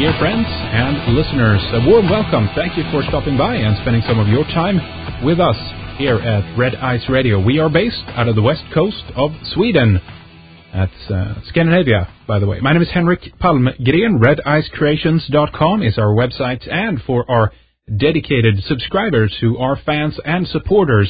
Dear friends and listeners, a warm welcome. Thank you for stopping by and spending some of your time with us here at Red Ice Radio. We are based out of the west coast of Sweden. That's Scandinavia, by the way. My name is Henrik Palmgren. RedIceCreations.com is our website. And for our dedicated subscribers who are fans and supporters,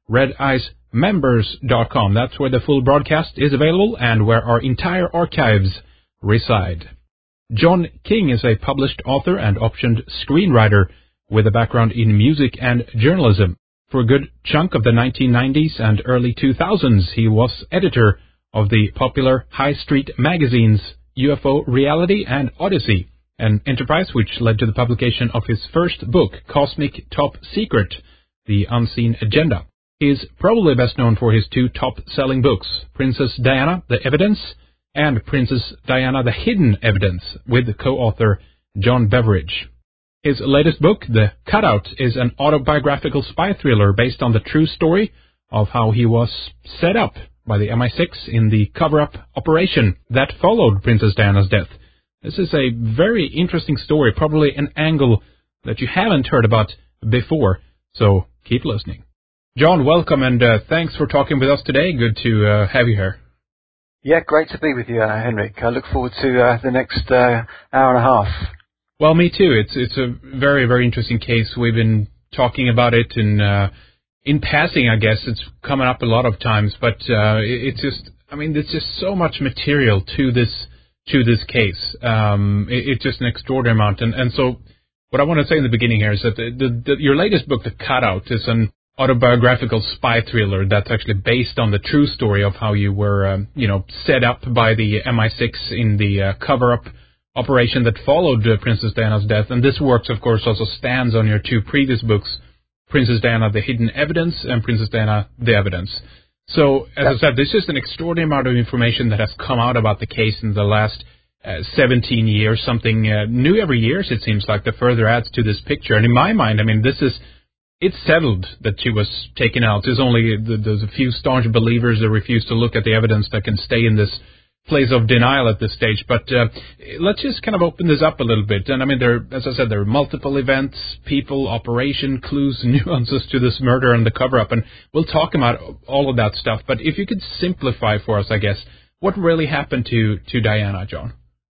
RedIceMembers.com. That's where the full broadcast is available and where our entire archives reside. John King is a published author and optioned screenwriter with a background in music and journalism. For a good chunk of the 1990s and early 2000s, he was editor of the popular high street magazines UFO Reality and Odyssey, an enterprise which led to the publication of his first book, Cosmic Top Secret, The Unseen Agenda. He is probably best known for his two top-selling books, Princess Diana, The Evidence, and Princess Diana, The Hidden Evidence, with co-author John Beveridge. His latest book, The Cutout, is an autobiographical spy thriller based on the true story of how he was set up by the MI6 in the cover-up operation that followed Princess Diana's death. This is a very interesting story, probably an angle that you haven't heard about before, so keep listening. John, welcome, and thanks for talking with us today. Good to have you here. Yeah, great to be with you, Henrik. I look forward to the next hour and a half. Well, me too. It's a very, very interesting case. We've been talking about it in passing, I guess. It's coming up a lot of times, but it's just, there's just so much material to this case. It's just an extraordinary amount. And so what I want to say in the beginning here is that your latest book, The Cutout, is an autobiographical spy thriller that's actually based on the true story of how you were, set up by the MI6 in the cover-up operation that followed Princess Diana's death. And this work, of course, also stands on your two previous books, Princess Diana, The Hidden Evidence, and Princess Diana, The Evidence. So, as I said, this is an extraordinary amount of information that has come out about the case in the last 17 years, something new every year, it seems like, the further adds to this picture. And in my mind, it's settled that she was taken out. There's a few staunch believers that refuse to look at the evidence that can stay in this place of denial at this stage. But let's just kind of open this up a little bit. And as I said, there are multiple events, people, operation, clues, nuances to this murder and the cover-up. And we'll talk about all of that stuff. But if you could simplify for us, I guess, what really happened to Diana, John?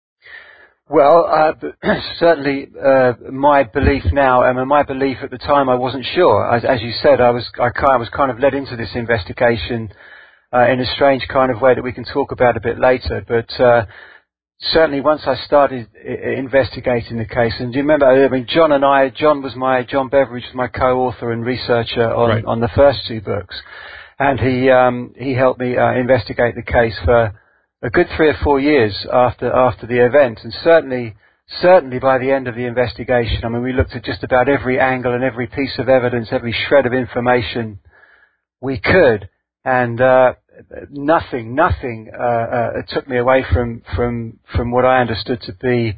Well, certainly my belief now, my belief at the time, I wasn't sure. As you said, I was kind of led into this investigation in a strange kind of way that we can talk about a bit later. But certainly once I started investigating the case, and do you remember, John Beveridge was my co-author and researcher on the first two books. And he helped me investigate the case for a good 3 or 4 years after the event, and certainly by the end of the investigation, we looked at just about every angle and every piece of evidence, every shred of information we could, and nothing took me away from what I understood to be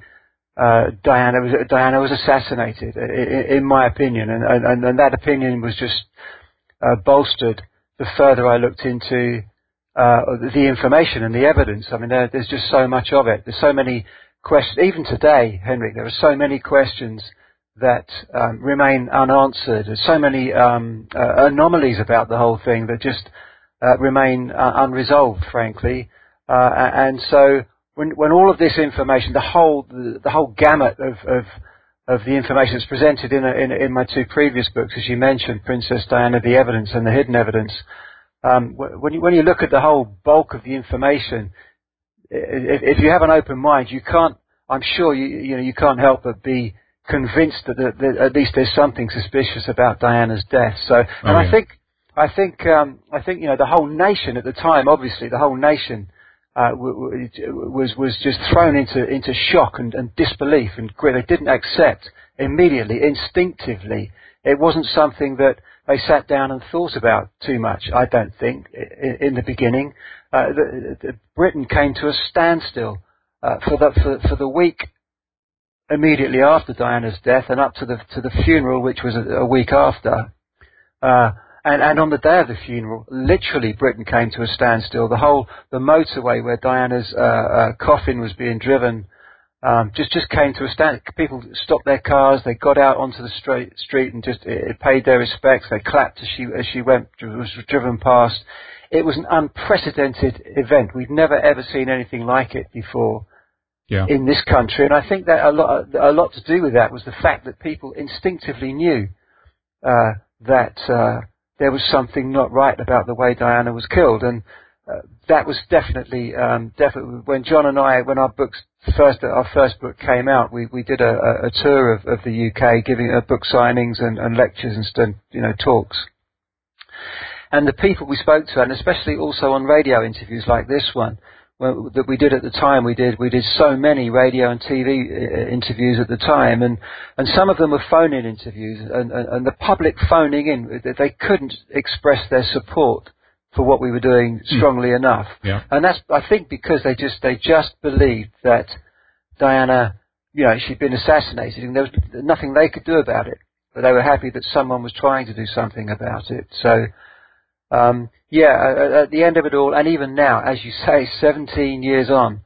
Diana was assassinated, in my opinion, and that opinion was just bolstered the further I looked into the information and the evidence. There's just so much of it. There's so many questions. Even today, Henrik, there are so many questions that remain unanswered. There's so many anomalies about the whole thing that just remain unresolved, frankly. And so when all of this information, the whole gamut of the information that's presented in my two previous books, as you mentioned, Princess Diana, The Evidence, and The Hidden Evidence, when you look at the whole bulk of the information, if you have an open mind, you can't. I'm sure you can't help but be convinced that at least there's something suspicious about Diana's death. So, I think the whole nation at the time, obviously, the whole nation was just thrown into shock and disbelief, and they didn't accept immediately, instinctively. It wasn't something that they sat down and thought about too much, I don't think, in the beginning. Britain came to a standstill for the week immediately after Diana's death and up to the funeral, which was a week after. And on the day of the funeral, literally Britain came to a standstill. The motorway where Diana's coffin was being driven just came to a stand. People stopped their cars, they got out onto the street and just paid their respects. They clapped as she was driven past. It was an unprecedented event. We've never ever seen anything like it before in this country, and I think that a lot to do with that was the fact that people instinctively knew that there was something not right about the way Diana was killed, and that was definitely when John and I, when our first book came out, we did a tour of the UK, giving book signings and lectures and talks. And the people we spoke to, and especially also on radio interviews like this one, that we did at the time, we did so many radio and TV interviews at the time, and some of them were phone-in interviews, and the public phoning in, they couldn't express their support for what we were doing strongly enough. Yeah. And that's, I think, because they just believed that Diana, she'd been assassinated, and there was nothing they could do about it, but they were happy that someone was trying to do something about it. So, at the end of it all, and even now, as you say, 17 years on,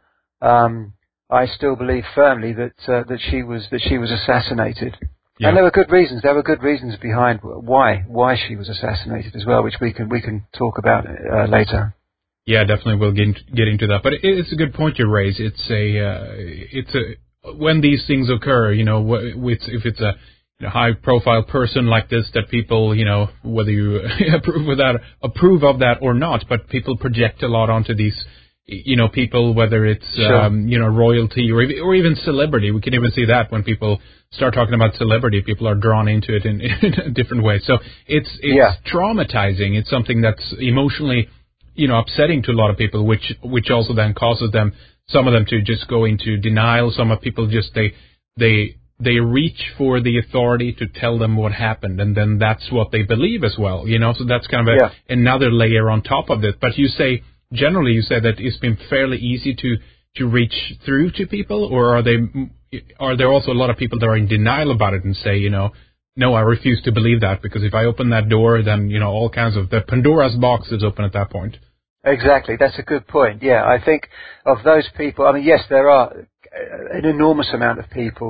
I still believe firmly that she was assassinated. Yeah. And there were good reasons. There were good reasons behind why she was assassinated as well, which we can talk about later. Yeah, definitely we'll get into that. But it's a good point you raise. It's when these things occur, if it's a high-profile person like this, that people, whether you approve of that or not, but people project a lot onto these, people, whether it's, sure. Royalty or even celebrity. We can even see that when people start talking about celebrity, people are drawn into it in a different way. So it's traumatizing. It's something that's emotionally, upsetting to a lot of people, which also then causes some of them to just go into denial. Some of people just, they reach for the authority to tell them what happened, and then that's what they believe as well, so that's kind of another layer on top of it. But generally you say that it's been fairly easy to reach through to people, or are there also a lot of people that are in denial about it and say, no, I refuse to believe that, because if I open that door, then, all kinds of, the Pandora's box is open at that point. Exactly. That's a good point. Yeah. I think of those people, yes, there are an enormous amount of people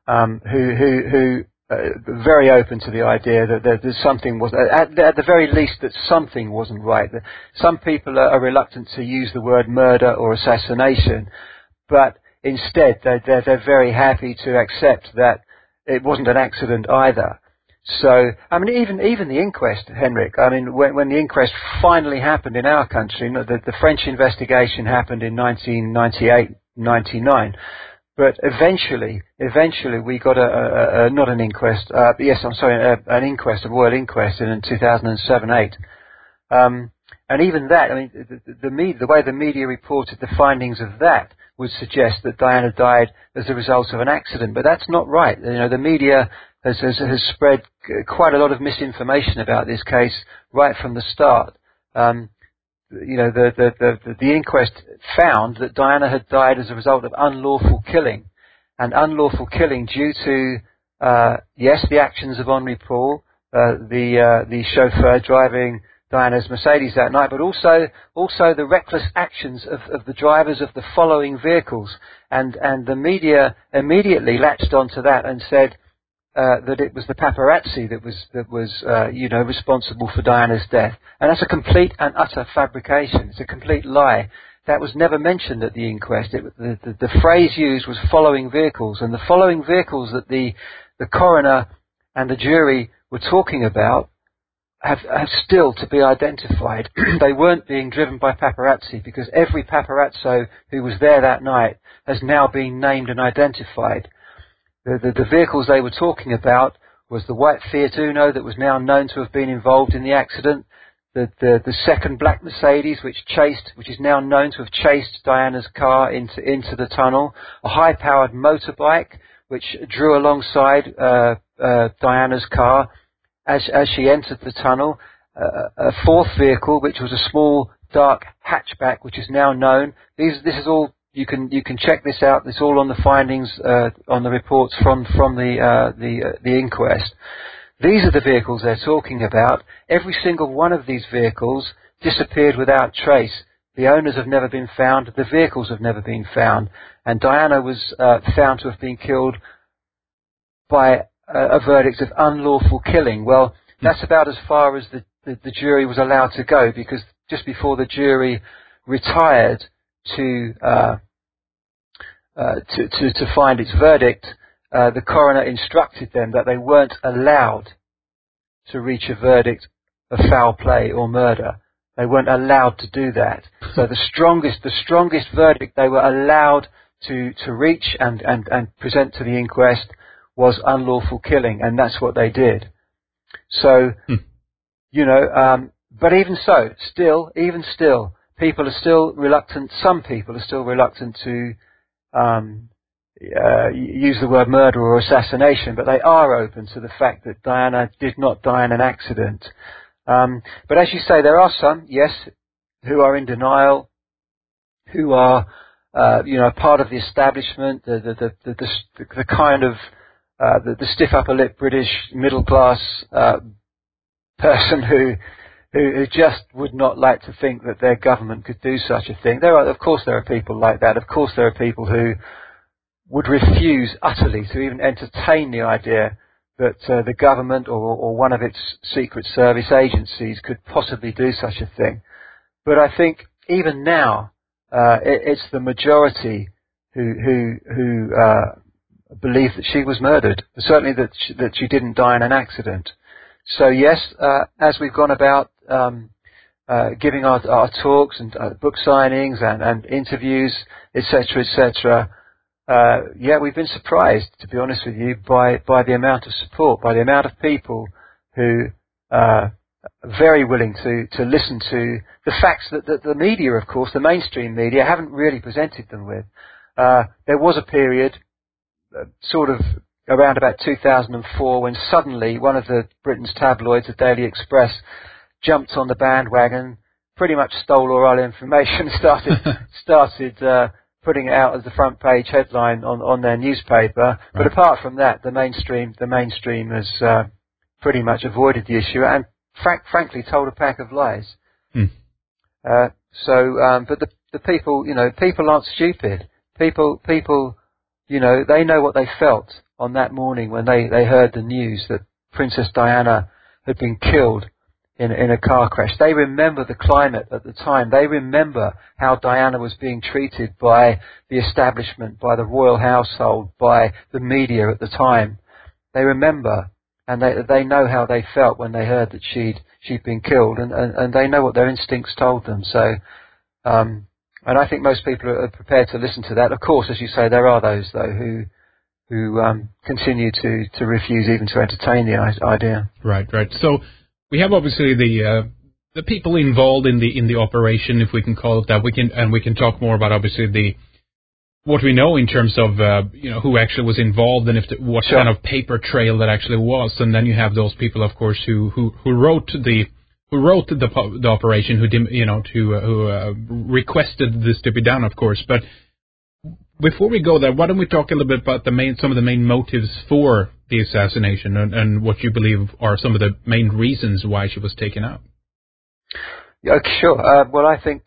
who very open to the idea that there's something was at the very least that something wasn't right. Some people are reluctant to use the word murder or assassination, but instead they're very happy to accept that it wasn't an accident either. So even the inquest, Henrik. When the inquest finally happened in our country, the French investigation happened in 1998-99. But eventually we got an inquest, a royal inquest in 2007-8. And even that, the way the media reported the findings of that would suggest that Diana died as a result of an accident, but that's not right. The media has spread quite a lot of misinformation about this case right from the start. The inquest found that Diana had died as a result of unlawful killing, and unlawful killing due to the actions of Henri Paul, the chauffeur driving Diana's Mercedes that night, but also the reckless actions of the drivers of the following vehicles, and the media immediately latched onto that and said that it was the paparazzi that was responsible for Diana's death. And that's a complete and utter fabrication. It's a complete lie. That was never mentioned at the inquest. The phrase used was following vehicles, and the following vehicles that the coroner and the jury were talking about have still to be identified. They weren't being driven by paparazzi, because every paparazzo who was there that night has now been named and identified. The vehicles they were talking about was the white Fiat Uno that was now known to have been involved in the accident, the second black Mercedes which is now known to have chased Diana's car into the tunnel, a high-powered motorbike which drew alongside Diana's car as she entered the tunnel, a fourth vehicle which was a small dark hatchback which is now known. This is all. You can check this out. It's all on the findings on the reports from the inquest. These are the vehicles they're talking about. Every single one of these vehicles disappeared without trace. The owners have never been found. The vehicles have never been found. And Diana was found to have been killed by a verdict of unlawful killing. Well, that's about as far as the jury was allowed to go, because just before the jury retired to find its verdict, the coroner instructed them that they weren't allowed to reach a verdict of foul play or murder. They weren't allowed to do that. So the strongest verdict they were allowed to reach and present to the inquest was unlawful killing, and that's what they did. So, but even so, even still, people are still reluctant. Some people are still reluctant to use the word murder or assassination, but they are open to the fact that Diana did not die in an accident. But as you say, there are some, yes, who are in denial, who are, part of the establishment, the kind of the stiff upper lip British middle class person who just would not like to think that their government could do such a thing. Of course there are people like that. Of course there are people who would refuse utterly to even entertain the idea that the government or one of its secret service agencies could possibly do such a thing. But I think even now, it's the majority who believe that she was murdered. Certainly that she didn't die in an accident. So yes, as we've gone about giving our talks and book signings and interviews, etc., etc., we've been surprised, to be honest with you, by the amount of support, by the amount of people who are very willing to listen to the facts that the media, of course, the mainstream media, haven't really presented them with. There was a period, sort of around about 2004, when suddenly one of the Britain's tabloids, the Daily Express, jumped on the bandwagon, pretty much stole all our information, started putting it out as the front page headline on their newspaper. Right. But apart from that, the mainstream has pretty much avoided the issue and frankly told a pack of lies. But the people, people aren't stupid. People, they know what they felt on that morning when they heard the news that Princess Diana had been killed in a car crash. They remember the climate at the time. They remember how Diana was being treated by the establishment, by the royal household, by the media at the time. They remember, and they know how they felt when they heard that she'd been killed, and they know what their instincts told them. So, and I think most people are prepared to listen to that. Of course, as you say, there are those though who continue to refuse even to entertain the idea. Right. So we have obviously the people involved in the operation, if we can call it that. We can talk more about obviously what we know in terms of who actually was involved and what kind of paper trail that actually was. And then you have those people, of course, who wrote the operation, who requested this to be done, of course. But before we go there, why don't we talk a little bit about some of the main motives for the assassination and what you believe are some of the main reasons why she was taken out? Yeah, sure. Well, I think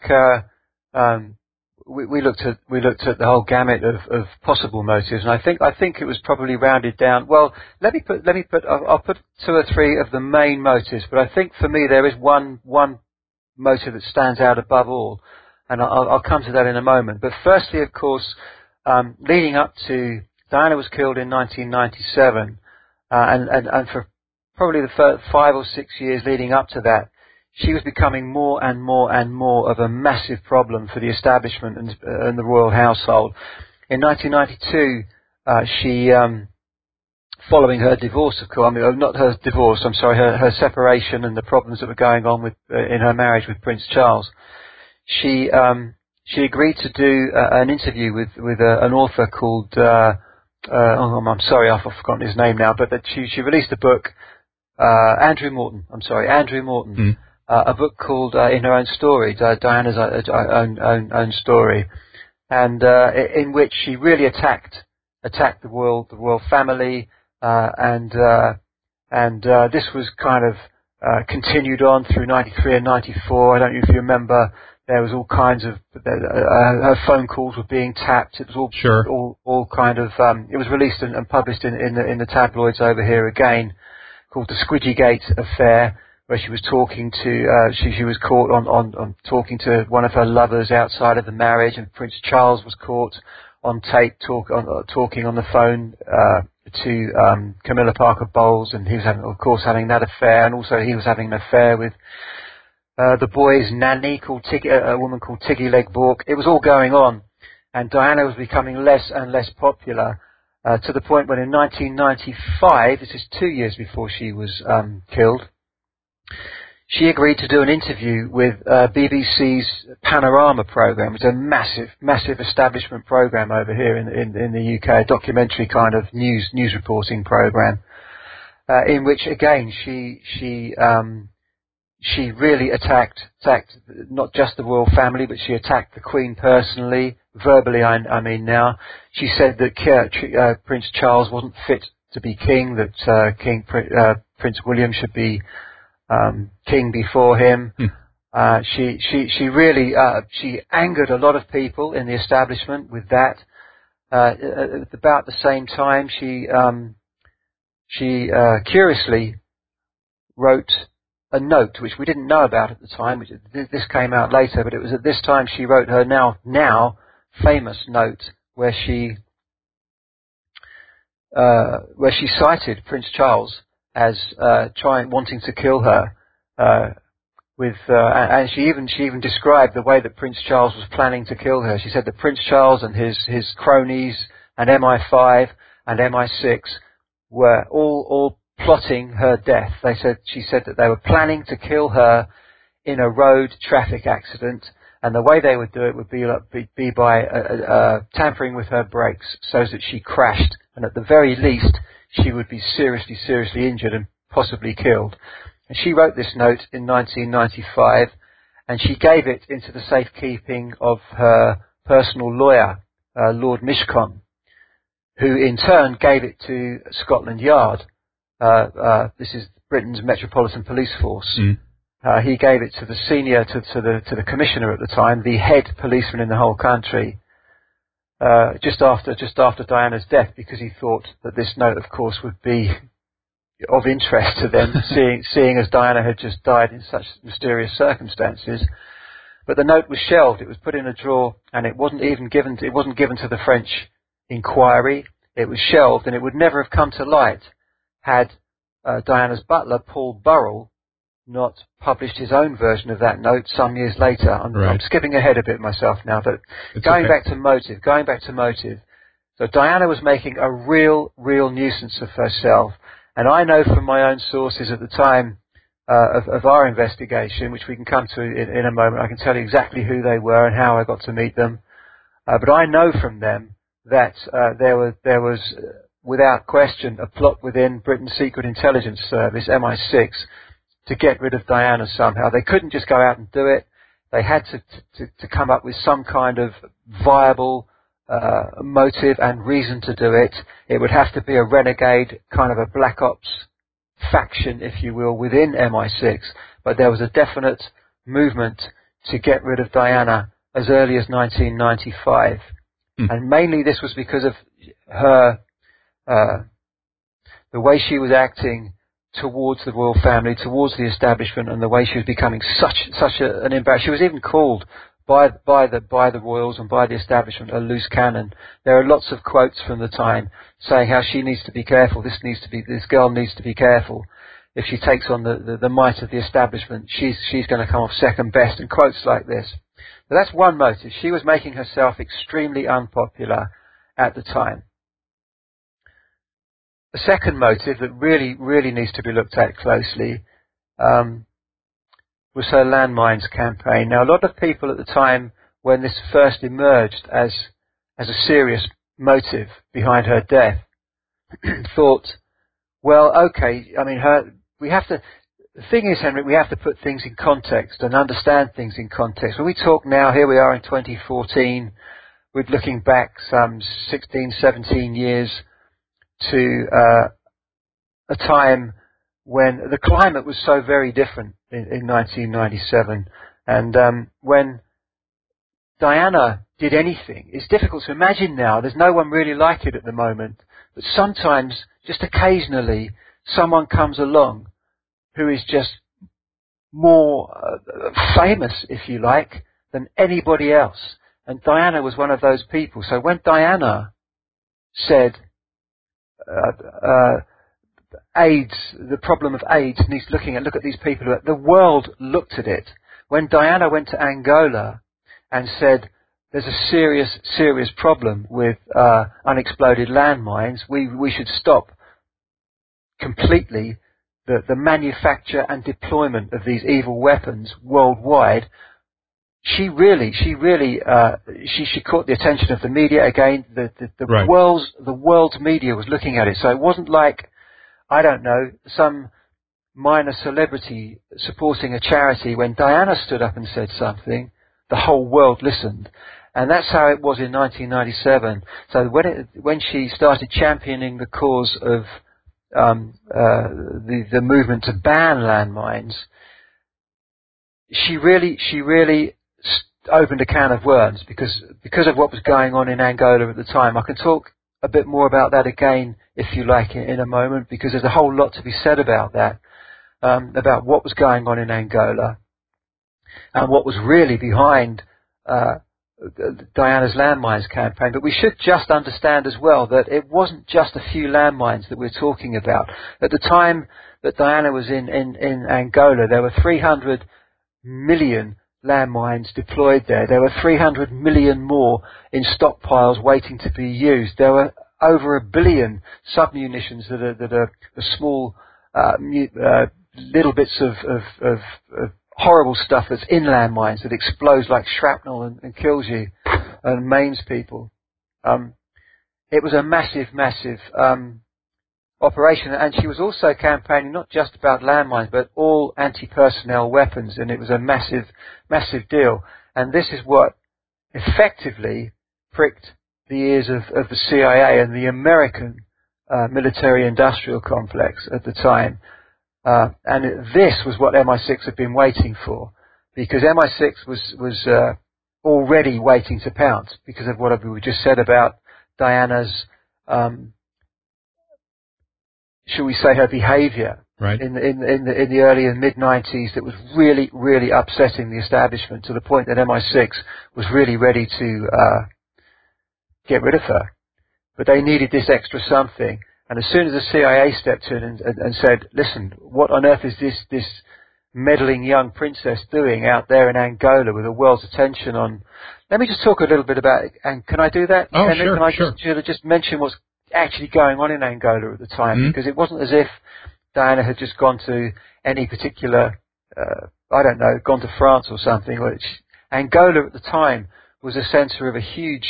we looked at the whole gamut of possible motives, and I think it was probably rounded down. Well, I'll put two or three of the main motives, but I think for me there is one motive that stands out above all, and I'll come to that in a moment. But firstly, of course, leading up to Diana was killed in 1997, and for probably the first 5 or 6 years leading up to that, she was becoming more and more and more of a massive problem for the establishment and the royal household. In 1992, she, following her divorce, of course, not her divorce, I'm sorry, her separation and the problems that were going on in her marriage with Prince Charles, she agreed to do an interview with an author called, I'm sorry, I've forgotten his name now, but that she released a book, Andrew Morton. A book called In Her Own Story, Diana's own story, and in which she really attacked the royal family, and this was kind of continued on through 93 and 94. I don't know if you remember There was all kinds of her phone calls were being tapped. It was all Sure. all kind of. It was released and published in the tabloids over here again, called the Squidgygate Affair, where she was talking to. She was caught on talking to one of her lovers outside of the marriage, and Prince Charles was caught on tape talking on the phone to Camilla Parker Bowles, and he was having that affair, and also he was having an affair with the boy's nanny, a woman called Tiggy Legg-Bourke. It was all going on, and Diana was becoming less and less popular, to the point when in 1995, this is 2 years before she was killed, she agreed to do an interview with BBC's Panorama programme. It's a massive establishment programme over here in the UK, a documentary kind of news reporting programme, in which again she really attacked not just the royal family, but she attacked the Queen personally, verbally. I mean now. She said that Prince Charles wasn't fit to be king, that Prince William should be king before him. She really she angered a lot of people in the establishment with that. At about the same time, she curiously wrote a note which we didn't know about at the time, which this came out later, but it was at this time she wrote her now famous note where she cited Prince Charles as wanting to kill her, and she even described the way that Prince Charles was planning to kill her. She said that Prince Charles and his cronies and MI5 and MI6 were all plotting her death. She said that they were planning to kill her in a road traffic accident, and the way they would do it would be by tampering with her brakes so that she crashed, and at the very least she would be seriously injured and possibly killed. And she wrote this note in 1995, and she gave it into the safekeeping of her personal lawyer, Lord Mishcon, who in turn gave it to Scotland Yard. This is Britain's Metropolitan Police Force. He gave it to the senior, to the commissioner at the time, the head policeman in the whole country, just after Diana's death, because he thought that this note, of course, would be of interest to them, seeing as Diana had just died in such mysterious circumstances. But the note was shelved. It was put in a drawer, and it wasn't given to the French inquiry. It was shelved, and it would never have come to light had Diana's butler, Paul Burrell, not published his own version of that note some years later. I'm skipping ahead a bit myself now, but going back to motive. So Diana was making a real nuisance of herself, and I know from my own sources at the time of our investigation, which we can come to in a moment. I can tell you exactly who they were and how I got to meet them, but I know from them that there was without question, a plot within Britain's Secret Intelligence Service, MI6, to get rid of Diana somehow. They couldn't just go out and do it. They had to come up with some kind of viable motive and reason to do it. It would have to be a renegade, kind of a black ops faction, if you will, within MI6. But there was a definite movement to get rid of Diana as early as 1995. And mainly this was because of her the way she was acting towards the royal family, towards the establishment, and the way she was becoming such an embarrassment. She was even called by the royals and by the establishment a loose cannon. There are lots of quotes from the time saying how she needs to be careful. This girl needs to be careful. If she takes on the might of the establishment, she's going to come off second best. And quotes like this. So that's one motive. She was making herself extremely unpopular at the time. The second motive that really needs to be looked at closely was her landmines campaign. Now, a lot of people at the time, when this first emerged as a serious motive behind her death, thought, well, okay, I mean, the thing is, Henrik, we have to put things in context and understand things in context. When we talk now, here we are in 2014, we're looking back some 16, 17 years to a time when the climate was so very different in 1997, and when Diana did anything. It's difficult to imagine now. There's no one really like it at the moment. But sometimes, just occasionally, someone comes along who is just more famous, if you like, than anybody else. And Diana was one of those people. So when Diana said AIDS, the problem of AIDS needs looking at, look at these people, the world looked at it. When Diana went to Angola and said, there's a serious, serious problem with unexploded landmines, we should stop completely the manufacture and deployment of these evil weapons worldwide. She caught the attention of the media again. Right. The world's media was looking at it. So it wasn't like, I don't know, some minor celebrity supporting a charity. When Diana stood up and said something, the whole world listened. And that's how it was in 1997. So when she started championing the cause of the movement to ban landmines, she really opened a can of worms because of what was going on in Angola at the time. I can talk a bit more about that again, if you like, in a moment, because there's a whole lot to be said about that, about what was going on in Angola and what was really behind Diana's landmines campaign. But we should just understand as well that it wasn't just a few landmines that we're talking about. At the time that Diana was in Angola, there were 300 million landmines deployed there. There were 300 million more in stockpiles waiting to be used. There were over 1 billion submunitions that are small little bits of horrible stuff that's in landmines that explodes like shrapnel and kills you and maims people. It was a massive operation, and she was also campaigning not just about landmines but all anti-personnel weapons, and it was a massive deal. And this is what effectively pricked the ears of the CIA and the American military-industrial complex at the time. And this was what MI6 had been waiting for, because MI6 was already waiting to pounce because of what we just said about Diana's shall we say, her behaviour right. in the early and mid-90s that was really upsetting the establishment, to the point that MI6 was really ready to get rid of her. But they needed this extra something. And as soon as the CIA stepped in and said, listen, what on earth is this meddling young princess doing out there in Angola with the world's attention on... Let me just talk a little bit about it. And can I do that? Oh, and sure, can I sure. just mention what's actually going on in Angola at the time? Mm-hmm. Because it wasn't as if Diana had just gone to any particular, gone to France or something. Angola at the time was a centre of a huge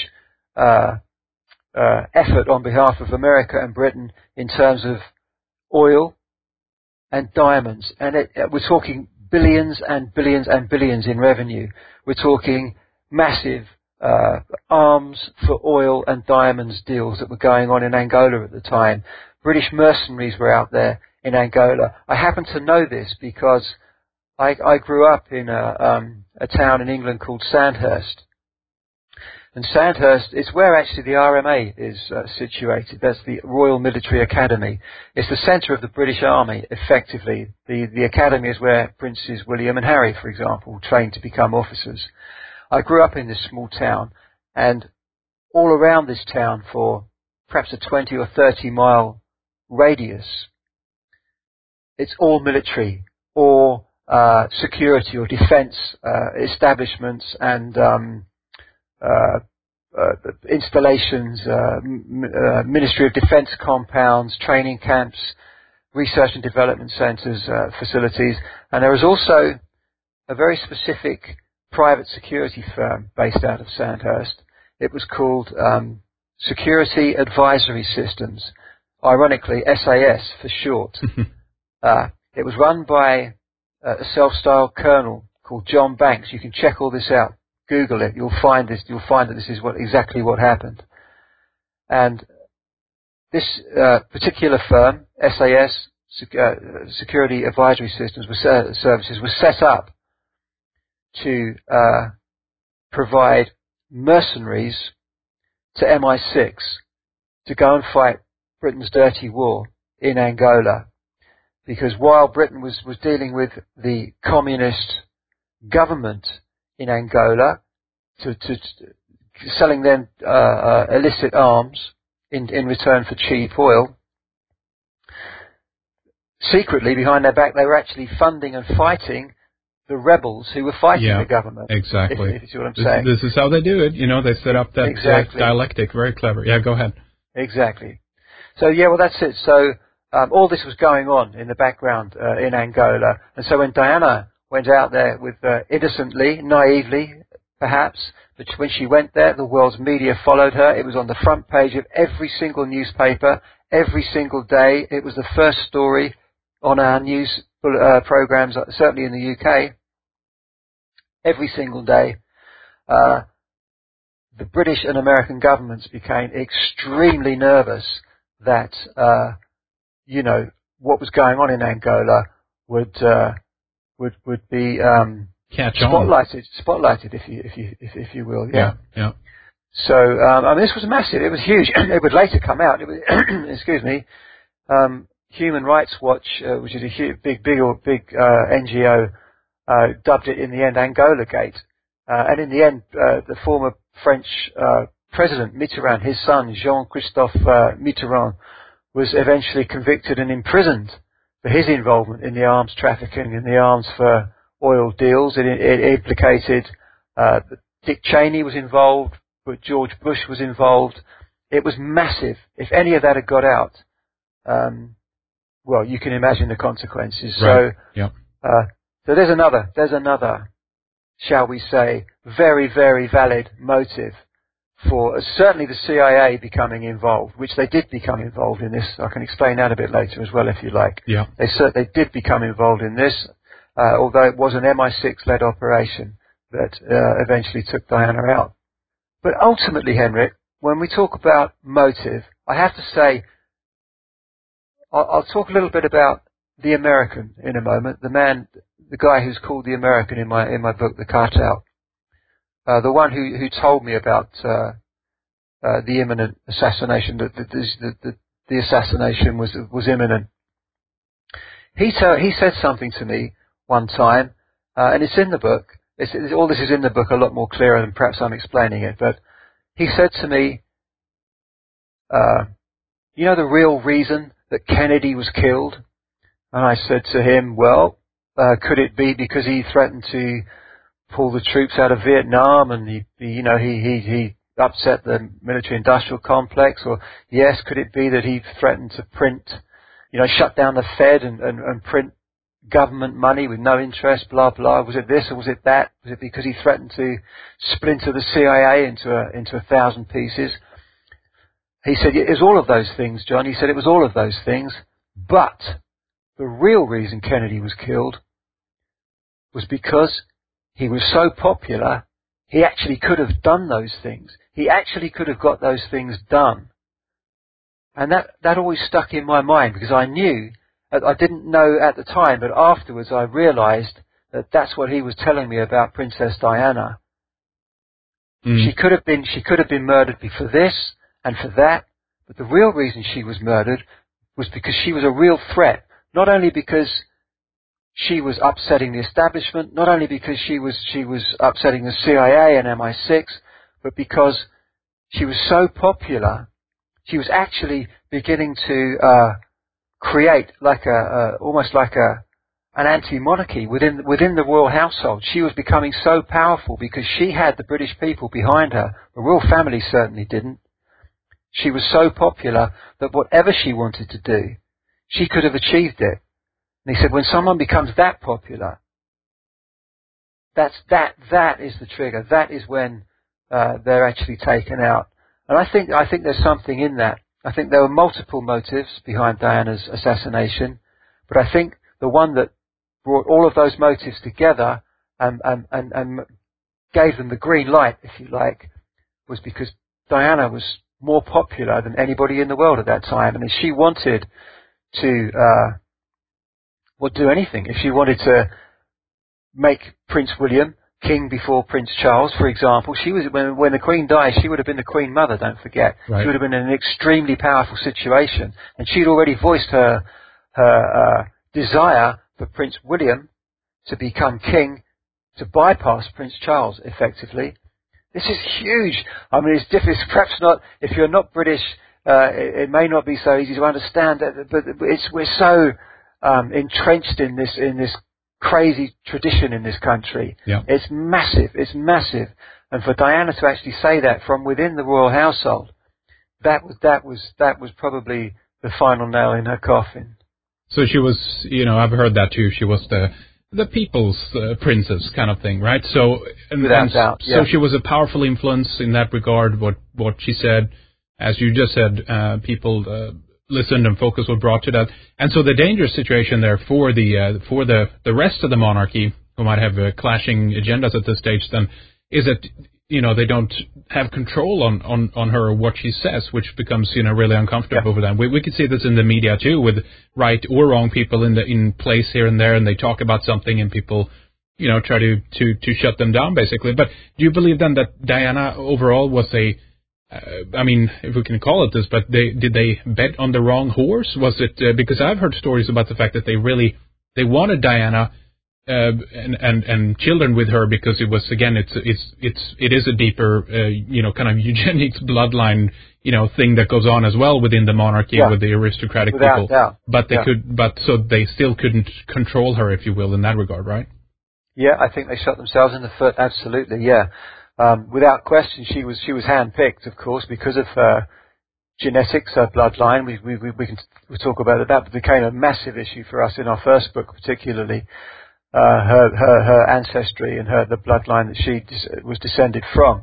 effort on behalf of America and Britain in terms of oil and diamonds. And we're talking billions and billions and billions in revenue. We're talking massive arms for oil and diamonds deals that were going on in Angola at the time. British mercenaries were out there in Angola. I happen to know this because I grew up in a town in England called Sandhurst. And Sandhurst is where actually the RMA is situated. That's the Royal Military Academy. It's the centre of the British Army, effectively. The academy is where Princes William and Harry, for example, trained to become officers. I grew up in this small town, and all around this town for perhaps a 20 or 30 mile radius, it's all military or security or defence establishments and installations, Ministry of Defence compounds, training camps, research and development centres, facilities. And there was also a very specific private security firm based out of Sandhurst. It was called Security Advisory Systems, ironically SAS for short. It was run by a self-styled colonel called John Banks. You can check all this out. Google it. You'll find this. You'll find that this is exactly what happened. And this particular firm, SAS, Security Advisory Systems Services, was set up to provide mercenaries to MI6 to go and fight Britain's dirty war in Angola. Because while Britain was dealing with the communist government in Angola, to selling them illicit arms in return for cheap oil, secretly behind their back they were actually funding and fighting the rebels who were fighting the government. Exactly. If you see what I'm saying. This is how they do it. They set up that dialectic. Very clever. Yeah, go ahead. Exactly. So well, that's it. So all this was going on in the background in Angola, and so when Diana went out there with innocently, naively, perhaps, but when she went there, the world's media followed her. It was on the front page of every single newspaper, every single day. It was the first story on our news programs, certainly in the UK, every single day. The British and American governments became extremely nervous that, what was going on in Angola would be spotlighted, if you will. Yeah. So, this was massive. It was huge. It would later come out. It was, excuse me. Human Rights Watch, which is a big NGO, dubbed it in the end Angola Gate. And in the end, the former French President Mitterrand, his son Jean-Christophe Mitterrand, was eventually convicted and imprisoned for his involvement in the arms trafficking and the arms for oil deals. It implicated Dick Cheney was involved, but George Bush was involved. It was massive. If any of that had got out, well, you can imagine the consequences. Right. So there's another, shall we say, very, very valid motive for certainly the CIA becoming involved, which they did become involved in this. I can explain that a bit later as well, if you like. Yeah. They did become involved in this, although it was an MI6-led operation that eventually took Diana out. But ultimately, Henrik, when we talk about motive, I have to say, I'll talk a little bit about the American in a moment, the guy who's called the American in my book, The Cartel. The one who told me about the imminent assassination, the assassination was imminent. He said something to me one time, and it's in the book. All this is in the book, a lot more clearer than perhaps I'm explaining it. But he said to me, the real reason that Kennedy was killed? And I said to him, well, could it be because he threatened to pull the troops out of Vietnam and he upset the military-industrial complex? Or yes, could it be that he threatened to shut down the Fed and print government money with no interest, blah, blah? Was it this or was it that? Was it because he threatened to splinter the CIA into 1,000 pieces? He said, it was all of those things, John. He said it was all of those things, but the real reason Kennedy was killed was because he was so popular, he actually could have done those things. He actually could have got those things done. And that always stuck in my mind because I knew, I didn't know at the time, but afterwards I realized that that's what he was telling me about Princess Diana. She could have been murdered for this and for that, but the real reason she was murdered was because she was a real threat, not only because she was upsetting the establishment, not only because she was upsetting the CIA and MI6, but because she was so popular, she was actually beginning to create almost like an anti-monarchy within the royal household. She was becoming so powerful because she had the British people behind her. The royal family certainly didn't. She was so popular that whatever she wanted to do, she could have achieved it. And he said, when someone becomes that popular, that is the trigger. That is when they're actually taken out. And I think there's something in that. I think there were multiple motives behind Diana's assassination, but I think the one that brought all of those motives together and gave them the green light, if you like, was because Diana was more popular than anybody in the world at that time, and if she wanted to do anything, if she wanted to make Prince William king before Prince Charles, for example. She was, when the Queen died, she would have been the Queen Mother, don't forget. Right. She would have been in an extremely powerful situation. And she'd already voiced her desire for Prince William to become king, to bypass Prince Charles, effectively. This is huge. I mean, it's perhaps not, if you're not British, it may not be so easy to understand, but we're so entrenched in this crazy tradition in this country. Yeah. It's massive. And for Diana to actually say that from within the royal household, that was probably the final nail in her coffin. So she was, I've heard that too. She was the people's princess kind of thing, right? So, Without doubt, yeah. So she was a powerful influence in that regard. What she said, as you just said, people listened and focus was brought to that. And so the dangerous situation there for the rest of the monarchy, who might have clashing agendas at this stage, then is that they don't have control on her or what she says, which becomes really uncomfortable for them. We could see this in the media too, with right or wrong people in place here and there, and they talk about something and people try to shut them down basically. But do you believe then that Diana overall was if we can call it this, but did they bet on the wrong horse? Was it because I've heard stories about the fact that they wanted Diana and children with her because it was, again, it is a deeper kind of eugenics bloodline thing that goes on as well within the monarchy with the aristocratic people. Doubt. But so they still couldn't control her, if you will, in that regard, right? Yeah, I think they shot themselves in the foot. Absolutely, yeah. Without question, she was handpicked, of course, because of her genetics, her bloodline. We'll talk about that, but it became a massive issue for us in our first book, particularly her ancestry and the bloodline that she was descended from.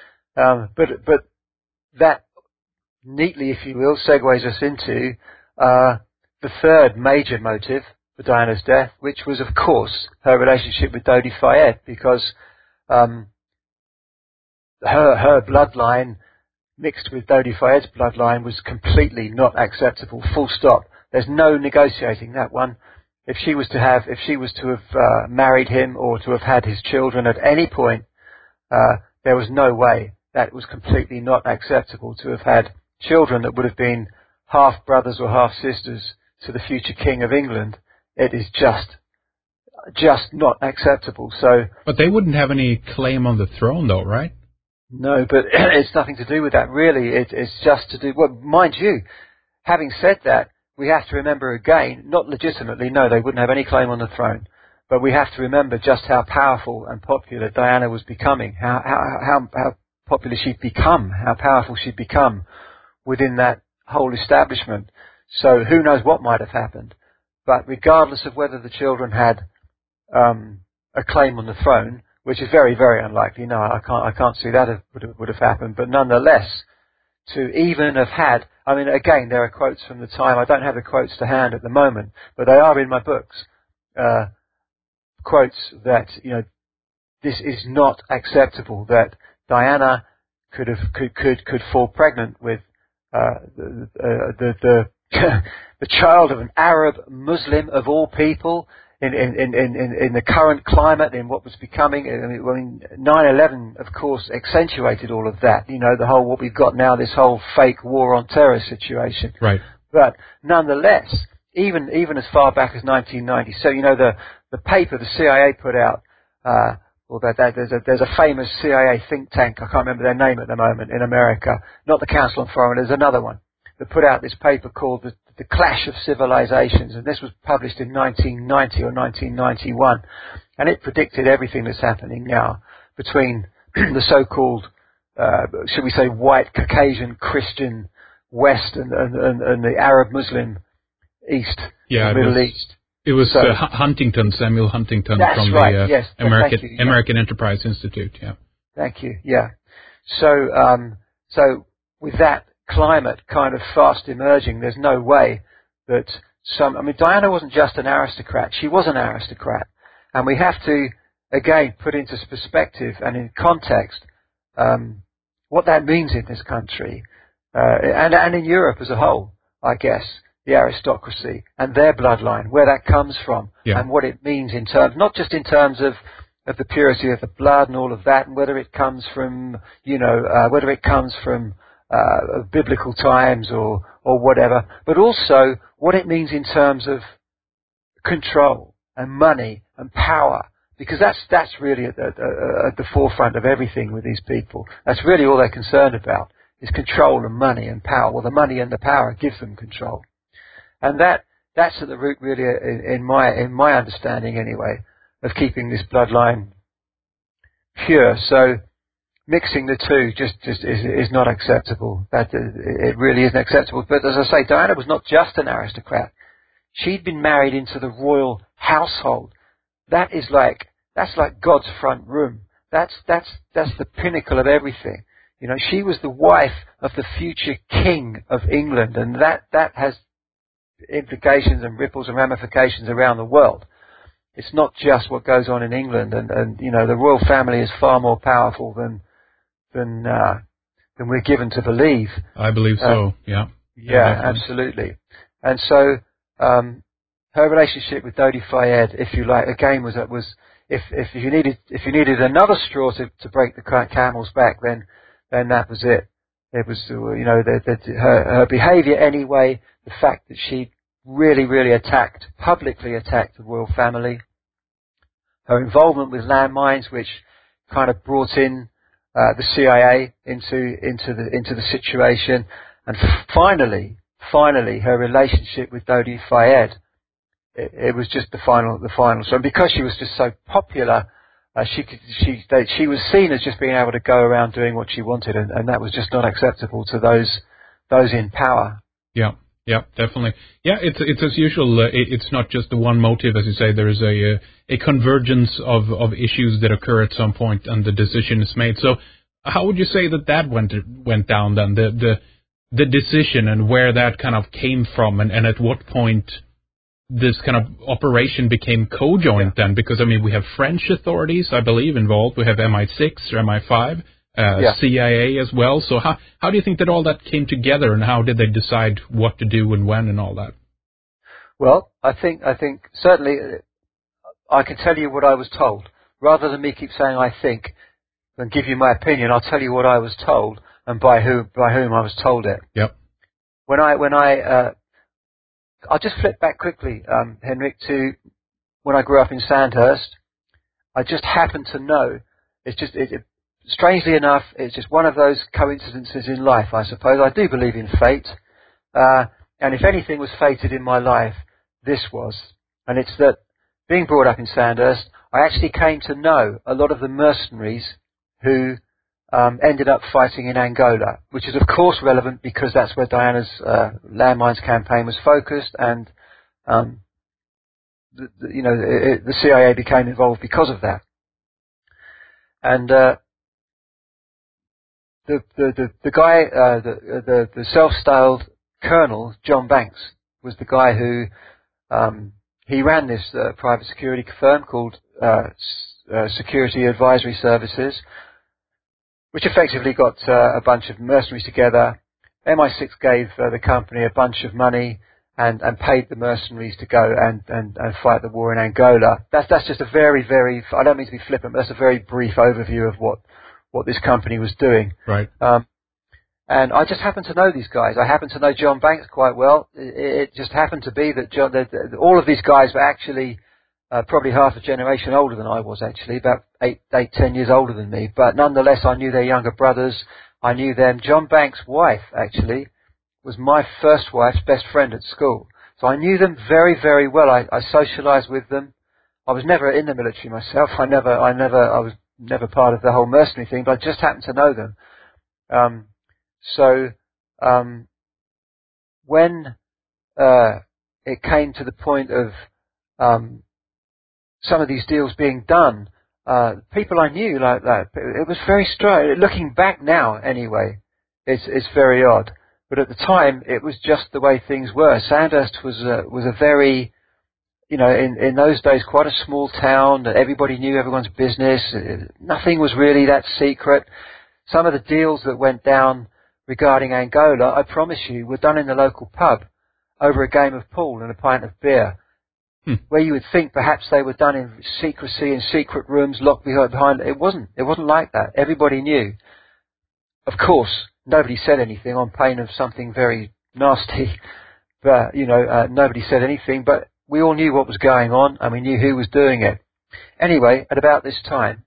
But that neatly, if you will, segues us into the third major motive for Diana's death, which was, of course, her relationship with Dodi Fayed, because her bloodline mixed with Dodi Fayed's bloodline was completely not acceptable. Full stop. There's no negotiating that one. If she was to have married him or to have had his children at any point, there was no way. That was completely not acceptable, to have had children that would have been half brothers or half sisters to the future King of England. It is just not acceptable. So, but they wouldn't have any claim on the throne, though, right? No, but it's nothing to do with that, really. It's just to do, well, mind you, having said that, we have to remember again, not legitimately, no, they wouldn't have any claim on the throne, but we have to remember just how powerful and popular Diana was becoming, how popular she'd become, how powerful she'd become within that whole establishment. So who knows what might have happened. But regardless of whether the children had a claim on the throne, which is very, very unlikely. No, I can't see that would have happened. But nonetheless, to even have had, I mean, again, there are quotes from the time. I don't have the quotes to hand at the moment, but they are in my books. Quotes that this is not acceptable. That Diana could fall pregnant with the child of an Arab Muslim of all people. In the current climate, in what was becoming, 9/11, of course, accentuated all of that. The whole, what we've got now, this whole fake war on terror situation. Right. But nonetheless, even as far back as 1990, so the paper the CIA put out, there's a famous CIA think tank, I can't remember their name at the moment, in America, not the Council on Foreign, there's another one, that put out this paper called the Clash of Civilizations, and this was published in 1990 or 1991, and it predicted everything that's happening now between the so-called, should we say, white Caucasian Christian West and the Arab Muslim East, the Middle East. It was Huntington, Samuel Huntington, from right, the yes, American Enterprise Institute. Yeah. Thank you. Yeah. So with that climate kind of fast emerging, there's no way that Diana wasn't just an aristocrat, she was an aristocrat. And we have to, again, put into perspective and in context what that means in this country, and in Europe as a whole, I guess, the aristocracy and their bloodline, where that comes from, and what it means in terms, not just in terms of of the purity of the blood and all of that, and whether it comes from, biblical times or whatever, but also what it means in terms of control and money and power, because that's really at the forefront of everything with these people. That's really all they're concerned about, is control and money and power. Well, the money and the power gives them control, and that's at the root, really, in my understanding anyway, of keeping this bloodline pure. So mixing the two just is not acceptable. It really isn't acceptable. But as I say, Diana was not just an aristocrat. She'd been married into the royal household. That's like God's front room. That's the pinnacle of everything. You know, she was the wife of the future king of England, and that has implications and ripples and ramifications around the world. It's not just what goes on in England, and you know, the royal family is far more powerful than we're given to believe. I believe so. Yeah. Yeah, absolutely. And so her relationship with Dodi Fayed, if you like, again was if you needed another straw to break the camel's back, then that was it. It was, you know, her behaviour anyway, the fact that she really publicly attacked the royal family, her involvement with landmines, which kind of brought in the CIA into the situation, and finally her relationship with Dodi Fayed. It was just the final. So because she was just so popular, she was seen as just being able to go around doing what she wanted, and that was just not acceptable to those in power. Yeah, definitely. Yeah, it's as usual. It's not just the one motive, as you say. There is a convergence of issues that occur at some point, and the decision is made. So, how would you say that went down then? The decision and where that kind of came from, and at what point this kind of operation became co-joint then? Because, I mean, we have French authorities, I believe, involved. We have MI6 or MI5, CIA as well. So how do you think that all that came together, and how did they decide what to do and when and all that? Well, I think certainly I can tell you what I was told. Rather than me keep saying I think and give you my opinion, I'll tell you what I was told and by whom I was told it. Yep. I'll just flip back quickly, Henrik, to when I grew up in Sandhurst. I just happened to know. Strangely enough, it's just one of those coincidences in life, I suppose. I do believe in fate. And if anything was fated in my life, this was. And it's that, being brought up in Sandhurst, I actually came to know a lot of the mercenaries who ended up fighting in Angola, which is of course relevant because that's where Diana's landmines campaign was focused, and the CIA became involved because of that. And the guy, the self-styled Colonel John Banks, was the guy who he ran this private security firm called Security Advisory Services, which effectively got a bunch of mercenaries together. MI6 gave the company a bunch of money and paid the mercenaries to go and fight the war in Angola. That's just a very, very, I don't mean to be flippant, but that's a very brief overview of what this company was doing. Right. And I just happened to know these guys. I happened to know John Banks quite well. It just happened to be that all of these guys were actually probably half a generation older than I was, actually, about 10 years older than me. But nonetheless, I knew their younger brothers. I knew them. John Banks' wife, actually, was my first wife's best friend at school. So I knew them very, very well. I socialized with them. I was never in the military myself. I was never part of the whole mercenary thing, but I just happened to know them. When it came to the point of some of these deals being done, people I knew like that, it was very strange. Looking back now, anyway, it's very odd. But at the time, it was just the way things were. Sandhurst was a very, in those days, quite a small town. Everybody knew everyone's business. Nothing was really that secret. Some of the deals that went down regarding Angola, I promise you, were done in the local pub over a game of pool and a pint of beer. where you would think perhaps they were done in secrecy, in secret rooms, locked behind. It wasn't like that. Everybody knew. Of course, nobody said anything on pain of something very nasty, but, nobody said anything, but we all knew what was going on, and we knew who was doing it. Anyway, at about this time,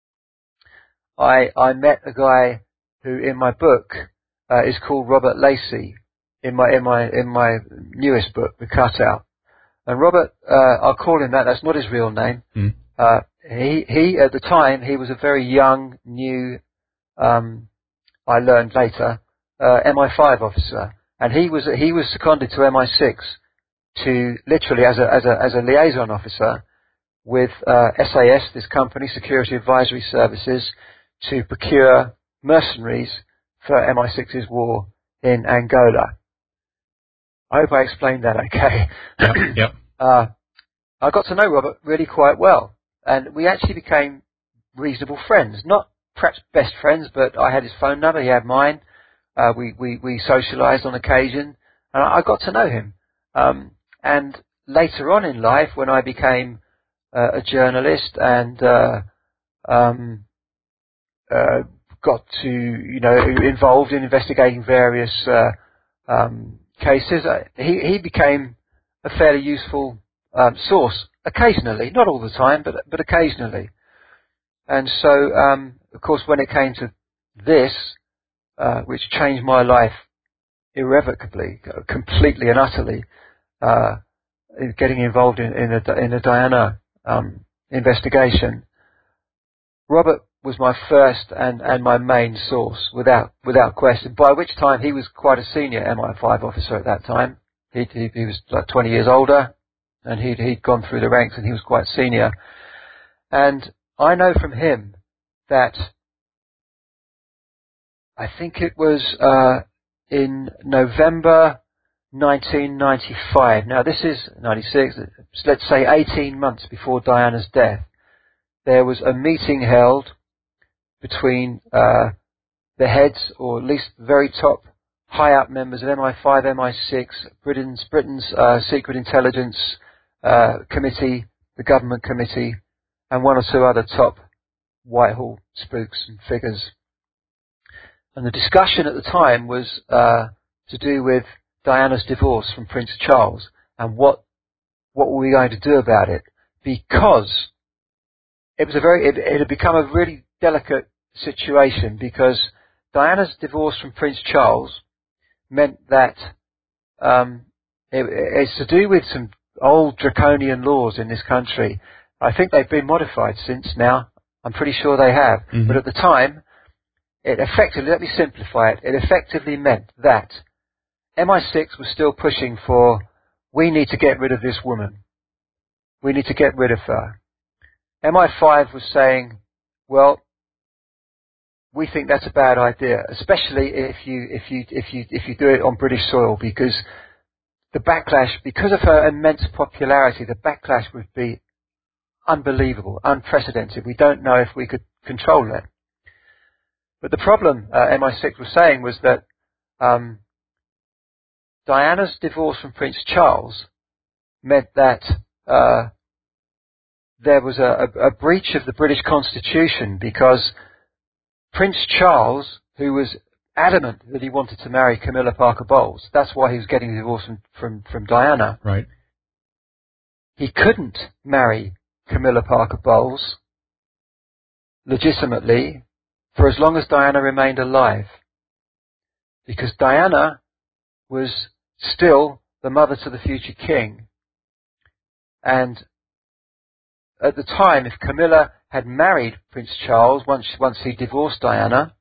I met a guy who, in my book, is called Robert Lacey, in my newest book, The Cutout. And Robert, I'll call him that. That's not his real name. He at the time, he was a very young, new, I learned later, MI5 officer, and he was seconded to MI6 to literally as a liaison officer with SAS, this company, Security Advisory Services, to procure mercenaries for MI6's war in Angola. I hope I explained that okay. Yep. I got to know Robert really quite well, and we actually became reasonable friends. Not perhaps best friends, but I had his phone number, he had mine. We socialised on occasion, and I got to know him. And later on in life, when I became a journalist and got to, involved in investigating various cases, he became a fairly useful source occasionally, not all the time, but occasionally. And so, of course, when it came to this, which changed my life irrevocably, completely and utterly, getting involved in a Diana investigation, Robert was my first and my main source, without question. By which time he was quite a senior MI5 officer at that time. He was like 20 years older, and he'd gone through the ranks, and he was quite senior. And I know from him that I think it was in November 1995. Now this is 96. Let's say 18 months before Diana's death. There was a meeting held between the heads, or at least very top, high-up members of MI5, MI6, Britain's Secret Intelligence Committee, the Government Committee, and one or two other top Whitehall spooks and figures. And the discussion at the time was to do with Diana's divorce from Prince Charles, and what were we going to do about it? Because it was it had become a really delicate situation, because Diana's divorce from Prince Charles meant that it's to do with some old draconian laws in this country. I think they've been modified since now. I'm pretty sure they have. Mm-hmm. But at the time, it effectively, let me simplify it, it effectively meant that MI6 was still pushing for, we need to get rid of this woman. We need to get rid of her. MI5 was saying, well, we think that's a bad idea, especially if you do it on British soil, because the backlash, because of her immense popularity, the backlash would be unbelievable, unprecedented. We don't know if we could control it. But the problem MI6 was saying was that Diana's divorce from Prince Charles meant that there was a breach of the British Constitution, because Prince Charles, who was adamant that he wanted to marry Camilla Parker Bowles, that's why he was getting the divorce from Diana. Right. He couldn't marry Camilla Parker Bowles legitimately for as long as Diana remained alive, because Diana was still the mother to the future king. And at the time, if Camilla had married Prince Charles once he divorced Diana,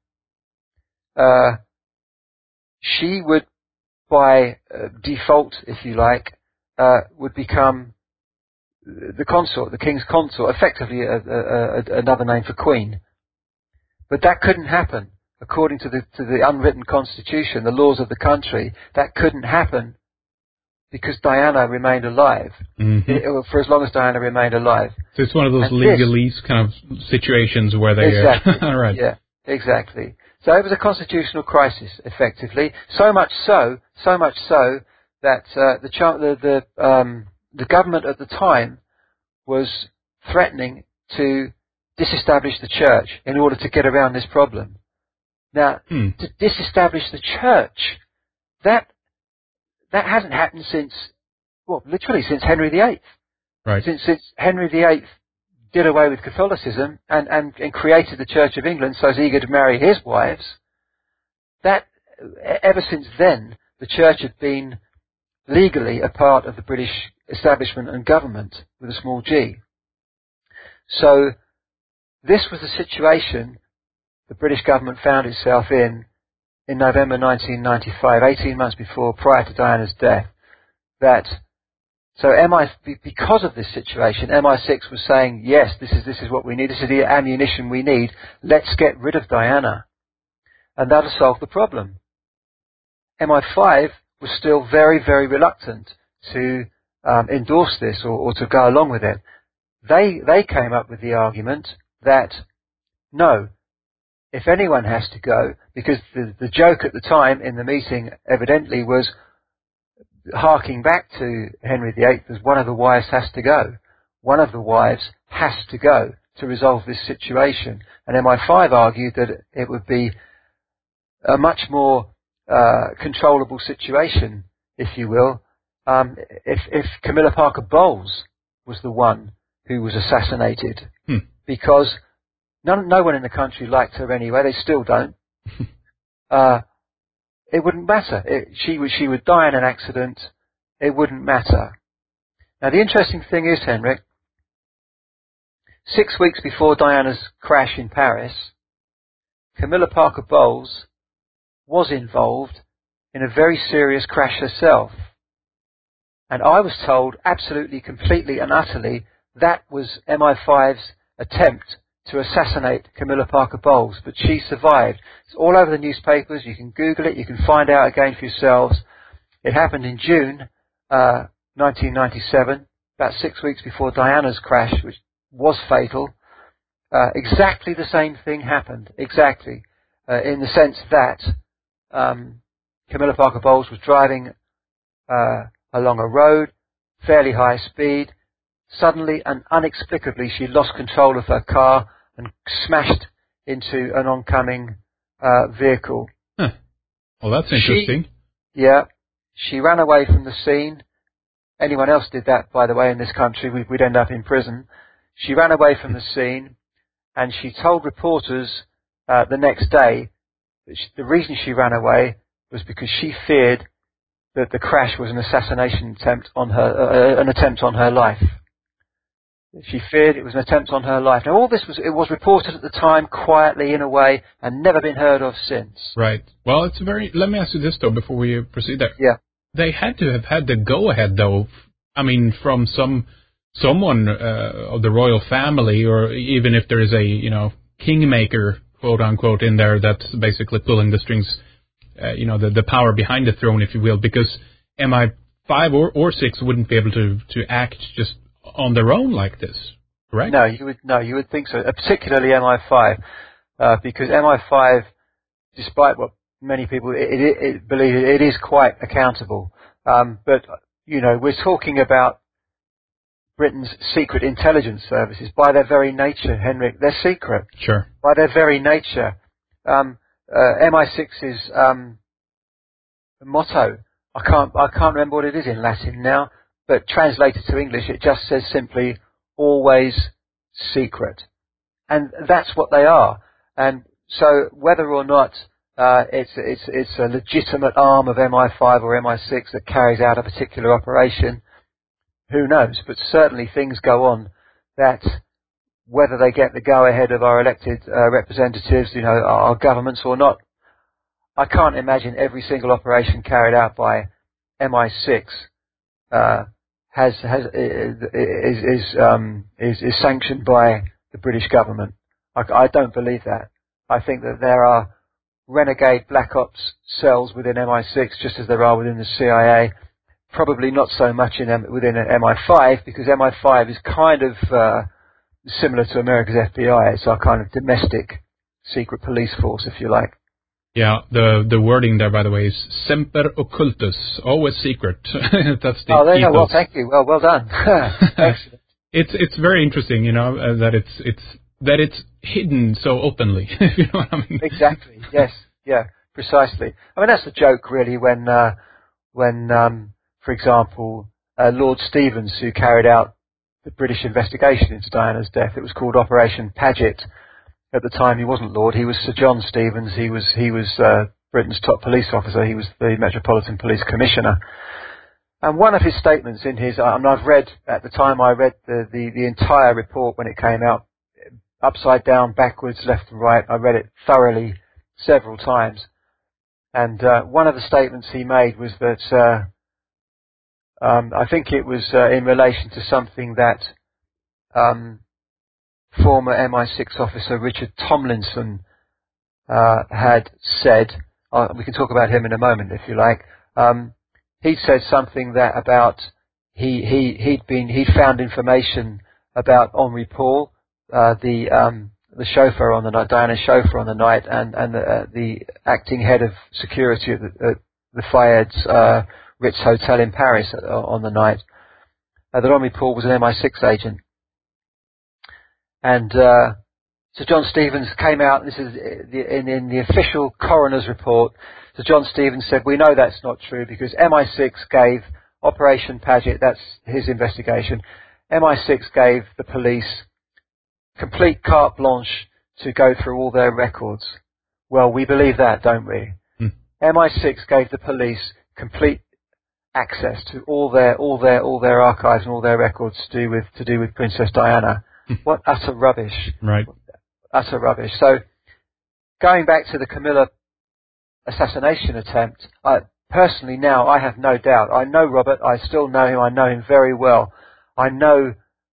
she would, by default, if you like, would become the consort, the king's consort, effectively another name for queen. But that couldn't happen. According to the unwritten constitution, the laws of the country, that couldn't happen because Diana remained alive. Mm-hmm. For as long as Diana remained alive. So it's one of those legalese kind of situations where they... Exactly. Right. Yeah, exactly. So it was a constitutional crisis, effectively. So much so that the government at the time was threatening to disestablish the church in order to get around this problem. Now, to disestablish the church, that hasn't happened since, well, literally since Henry VIII. Right. Since Henry VIII did away with Catholicism and created the Church of England, so he's eager to marry his wives, that ever since then, the church had been legally a part of the British establishment and government with a small g. So this was the situation the British government found itself in November 1995, 18 months prior to Diana's death. Because of this situation, MI6 was saying, yes, this is what we need, this is the ammunition we need, let's get rid of Diana. And that'll solve the problem. MI5 was still very, very reluctant to endorse this or to go along with it. They came up with the argument that, no, if anyone has to go, because the joke at the time in the meeting evidently was harking back to Henry VIII, as one of the wives has to go. One of the wives has to go to resolve this situation. And MI5 argued that it would be a much more controllable situation, if you will, if Camilla Parker Bowles was the one who was assassinated. Because no one in the country liked her anyway. They still don't. It wouldn't matter. She would die in an accident. It wouldn't matter. Now, the interesting thing is, Henrik, 6 weeks before Diana's crash in Paris, Camilla Parker Bowles was involved in a very serious crash herself. And I was told absolutely, completely and utterly that was MI5's attempt to assassinate Camilla Parker Bowles, but she survived. It's all over the newspapers. You can Google it. You can find out again for yourselves. It happened in June 1997, about 6 weeks before Diana's crash, which was fatal. Exactly the same thing happened, exactly, in the sense that Camilla Parker Bowles was driving along a road, fairly high speed. Suddenly and unexplicably, she lost control of her car and smashed into an oncoming vehicle. Huh. Well, that's interesting. She ran away from the scene. Anyone else did that, by the way, in this country, we'd end up in prison. She ran away from the scene, and she told reporters the next day that the reason she ran away was because she feared that the crash was an assassination attempt on her life. She feared it was an attempt on her life. Now, all this was reported at the time quietly, in a way, and never been heard of since. Right. Well, let me ask you this, though, before we proceed there. Yeah. They had to have had the go-ahead, though, I mean, from someone of the royal family, or even if there is a, kingmaker, quote-unquote, in there that's basically pulling the strings, the power behind the throne, if you will, because MI5 or 6 wouldn't be able to act just on their own like this, right? No, you would think so, particularly MI5, because MI5, despite what many people believe, it is quite accountable. But we're talking about Britain's secret intelligence services. By their very nature, Henrik, they're secret. Sure. By their very nature, MI6's motto, I can't remember what it is in Latin now, but translated to English, it just says simply, always secret. And that's what they are. And so whether or not it's a legitimate arm of MI5 or MI6 that carries out a particular operation, who knows? But certainly things go on that, whether they get the go-ahead of our elected representatives, our governments or not, I can't imagine every single operation carried out by MI6 is sanctioned by the British government. I don't believe that. I think that there are renegade black ops cells within MI6, just as there are within the CIA. Probably not so much within MI5, because MI5 is kind of similar to America's FBI. It's our kind of domestic secret police force, if you like. Yeah, the wording there, by the way, is semper occultus, always secret. That's the there you go. ethos. Well, thank you. Well done. Excellent. It's very interesting, that it's hidden so openly. If you know what I mean. Exactly. Yes. Yeah. Precisely. I mean, that's the joke, really, when for example, Lord Stevens, who carried out the British investigation into Diana's death, it was called Operation Paget. At the time, he wasn't Lord. He was Sir John Stevens. He was Britain's top police officer. He was the Metropolitan Police Commissioner. And one of his statements in his, and I've read at the time, I read the entire report when it came out, upside down, backwards, left and right. I read it thoroughly several times. And one of the statements he made was that I think it was in relation to something that former MI6 officer Richard Tomlinson had said. We can talk about him in a moment if you like. He'd said something that about he'd found information about Henri Paul, the chauffeur on the night, Diana's chauffeur on the night, and the acting head of security at the Fayed's Ritz Hotel in Paris on the night. That Henri Paul was an MI6 agent. And Sir John Stevens came out, this is in the official coroner's report. Sir John Stevens said, we know that's not true because MI6 gave Operation Paget, that's his investigation, MI6 gave the police complete carte blanche to go through all their records. Well, we believe that, don't we? MI6 gave the police complete access to all their archives and all their records to do with Princess Diana. What utter rubbish. Right. Utter rubbish. So, going back to the Camilla assassination attempt, personally now I have no doubt. I know Robert, I still know him, I know him very well. I know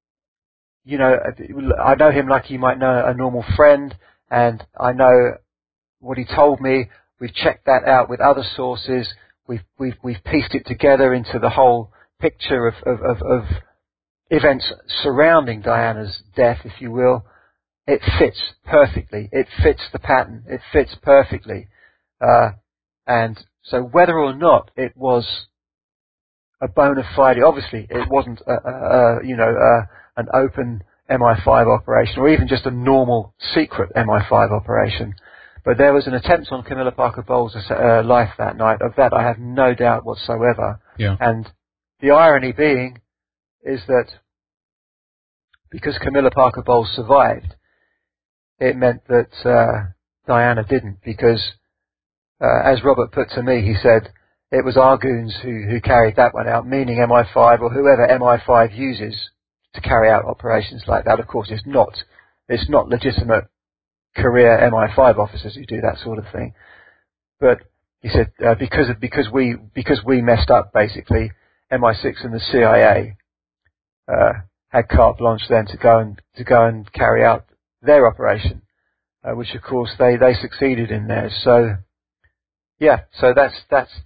him like you might know a normal friend, and I know what he told me. We've checked that out with other sources. We've pieced it together into the whole picture of events surrounding Diana's death, if you will. It fits perfectly. It fits the pattern. It fits perfectly. And so whether or not it was a bona fide, obviously it wasn't an open MI5 operation or even just a normal secret MI5 operation. But there was an attempt on Camilla Parker Bowles' life that night. Of that I have no doubt whatsoever. Yeah. And the irony being is that because Camilla Parker Bowles survived, it meant that Diana didn't, because as Robert put to me, he said it was our goons who carried that one out, meaning MI5 or whoever MI5 uses to carry out operations like that. Of course, it's not legitimate career MI5 officers who do that sort of thing. But he said because we messed up, basically, MI6 and the CIA had carte blanche then to go and carry out their operation, which of course they succeeded in theirs. So yeah, so that's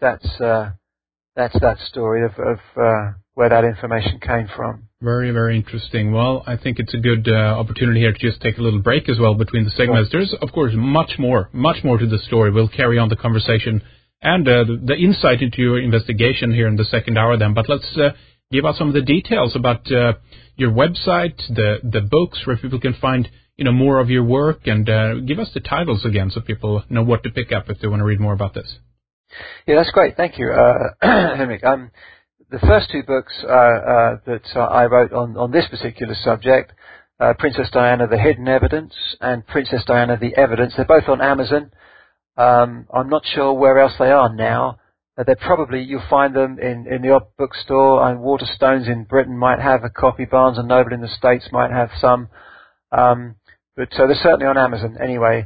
that story of where that information came from. Very, very interesting. Well, I think it's a good opportunity here to just take a little break as well between the segments. There's, of course, much more to the story. We'll carry on the conversation and the insight into your investigation here in the second hour then. But let's give out some of the details about your website, the books, where people can find more of your work, and give us the titles again so people know what to pick up if they want to read more about this. Yeah, that's great. Thank you, Henrik. The first two books that I wrote on this particular subject, Princess Diana, The Hidden Evidence, and Princess Diana, The Evidence, they're both on Amazon. I'm not sure where else they are now. You'll find them in the odd bookstore, and Waterstones in Britain might have a copy, Barnes & Noble in the States might have some. But they're certainly on Amazon anyway.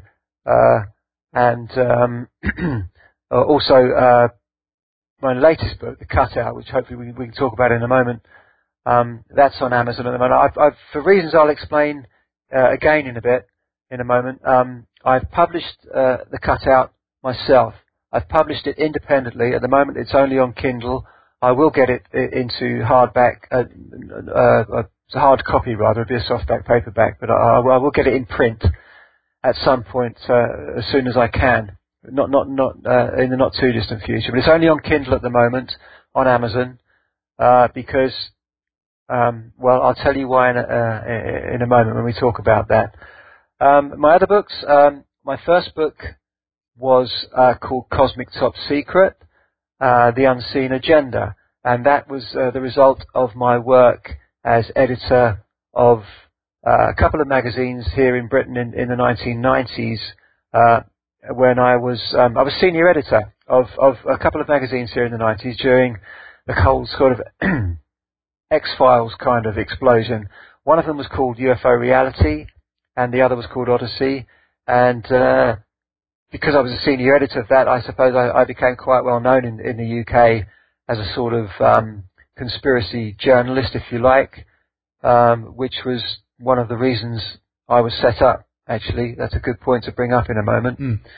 Also, my latest book, The Cutout, which hopefully we can talk about in a moment, that's on Amazon at the moment. For reasons I'll explain again in a moment, I've published The Cutout myself. I've published it independently. At the moment, it's only on Kindle. I will get it into hardback, it's a hard copy rather, it'll be a softback paperback, but I will get it in print at some point as soon as I can. not in the not too distant future. But it's only on Kindle at the moment on Amazon because well, I'll tell you why in a moment when we talk about that. My other books, my first book was called Cosmic Top Secret, The Unseen Agenda, and that was the result of my work as editor of a couple of magazines here in Britain in the 1990s, when I was senior editor of a couple of magazines here in the 90s during the whole sort of X-Files kind of explosion. One of them was called UFO Reality, and the other was called Odyssey. And because I was a senior editor of that, I suppose I became quite well known in the UK as a sort of conspiracy journalist, if you like, which was one of the reasons I was set up, actually. That's a good point to bring up in a moment.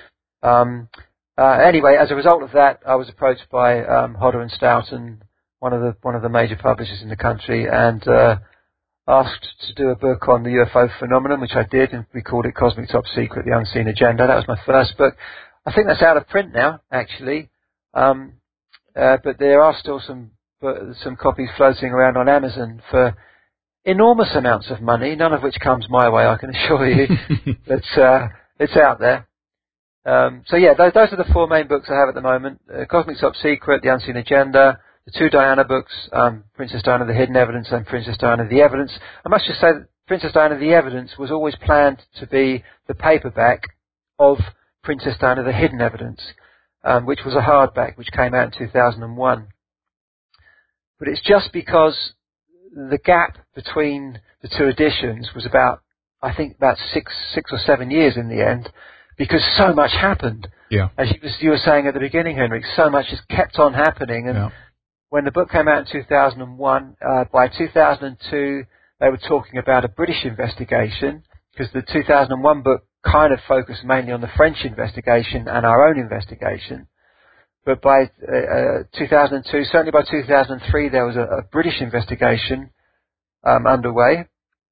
Anyway, as a result of that, I was approached by Hodder and Stoughton, one of the major publishers in the country, and asked to do a book on the UFO phenomenon, which I did, and we called it Cosmic Top Secret, The Unseen Agenda. That was my first book. I think that's out of print now, actually, but there are still some copies floating around on Amazon for enormous amounts of money, none of which comes my way, I can assure you. But it's out there. So yeah, those are the four main books I have at the moment: Cosmic Top Secret, The Unseen Agenda, the two Diana books, Princess Diana, The Hidden Evidence, and Princess Diana, The Evidence. I must just say that Princess Diana, The Evidence was always planned to be the paperback of Princess Diana, The Hidden Evidence, which was a hardback, which came out in 2001. But it's just because the gap between the two editions was about 6 or 7 years in the end, because so much happened. Yeah. As you were saying at the beginning, Henrik, so much has kept on happening. And when the book came out in 2001, by 2002, they were talking about a British investigation, because the 2001 book kind of focused mainly on the French investigation and our own investigation. But by 2002, certainly by 2003, there was a British investigation underway.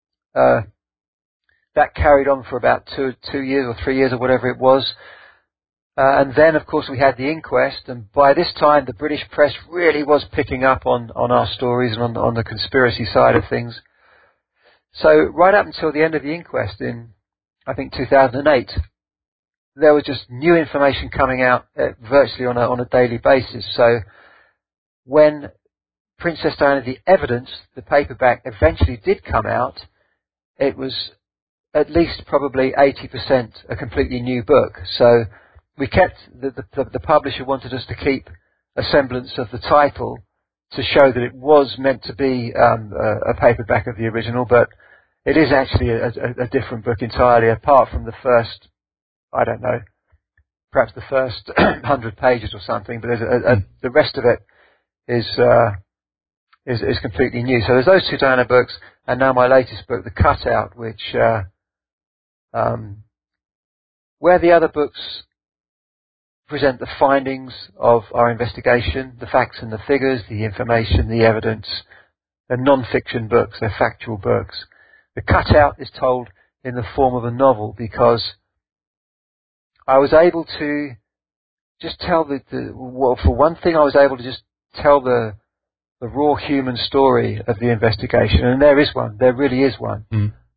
That carried on for about 2 years or 3 years or whatever it was. And then, of course, we had the inquest, and by this time the British press really was picking up on our stories and on the conspiracy side of things. So right up until the end of the inquest in, I think, 2008, there was just new information coming out virtually on a daily basis. So when Princess Diana, The Evidence, the paperback, eventually did come out, it was at least probably 80% a completely new book. So we kept, the publisher wanted us to keep a semblance of the title to show that it was meant to be a paperback of the original, but it is actually a different book entirely, apart from the first, I don't know, perhaps the first 100 pages or something, but the rest of it is completely new. So there's those two Diana books, and now my latest book, The Cutout, which where the other books present the findings of our investigation, the facts and the figures, the information, the evidence. They're non-fiction books, they're factual books. The Cutout is told in the form of a novel because I was able to just tell well, for one thing, I was able to just tell the raw human story of the investigation, and there is one. There really is one.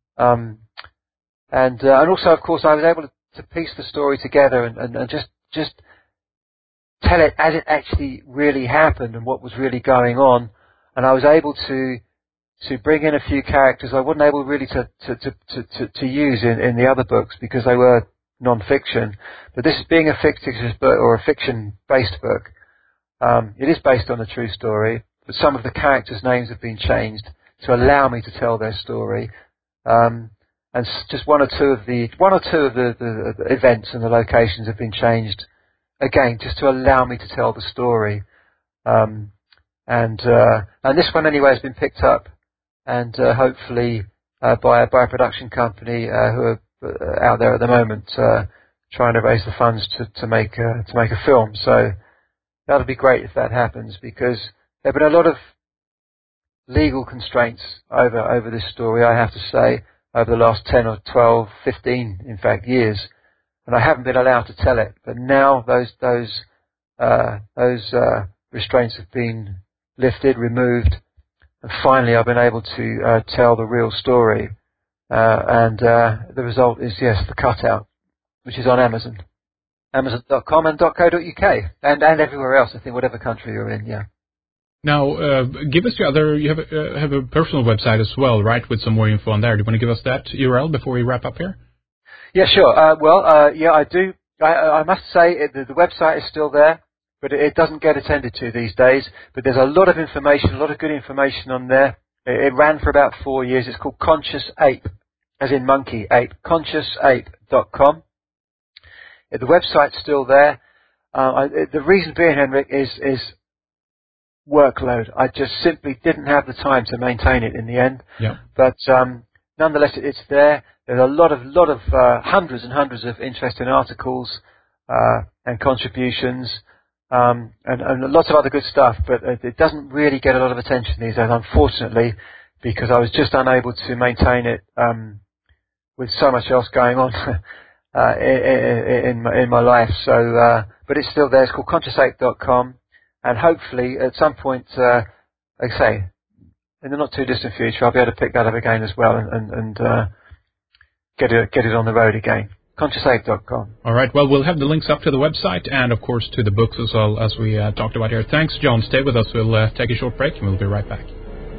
And also, of course, I was able to piece the story together and just tell it as it actually really happened and what was really going on. And I was able to bring in a few characters I wasn't able really to use in the other books because they were non-fiction. But this being a fictitious book or a fiction-based book, it is based on a true story, but some of the characters' names have been changed to allow me to tell their story. And just one or two of the events and the locations have been changed again, just to allow me to tell the story. And this one anyway has been picked up and hopefully by a production company who are out there at the moment trying to raise the funds to make a film. So that'll be great if that happens, because there have been a lot of legal constraints over this story, I have to say, over the last 10 or 12, 15, in fact, years. and I haven't been allowed to tell it. But now those restraints have been lifted, removed, and finally I've been able to tell the real story. And the result is, yes, the cutout, which is on Amazon. Amazon.com and .co.uk, and everywhere else, I think, whatever country you're in, yeah. Now, give us your other, you have a personal website as well, right, with some more info on there. Do you want to give us that URL before we wrap up here? Yeah, sure. Yeah, I do. I must say the website is still there, but it doesn't get attended to these days. But there's a lot of information, a lot of good information on there. It ran for about 4 years. It's called Conscious Ape, as in monkey ape, consciousape.com. The website's still there. The reason being, Henrik, is workload. I just simply didn't have the time to maintain it in the end. Yeah. But nonetheless, it's there. There's a lot of hundreds and hundreds of interesting articles and contributions and lots of other good stuff. But it doesn't really get a lot of attention these days, unfortunately, because I was just unable to maintain it with so much else going on in my life. So, but it's still there. It's called consciousape.com. And hopefully, at some point, like I say, in the not too distant future, I'll be able to pick that up again as well and get it on the road again. consciousape.com. All right. Well, we'll have the links up to the website and, of course, to the books as well, as we talked about here. Thanks, John. Stay with us. We'll take a short break and we'll be right back.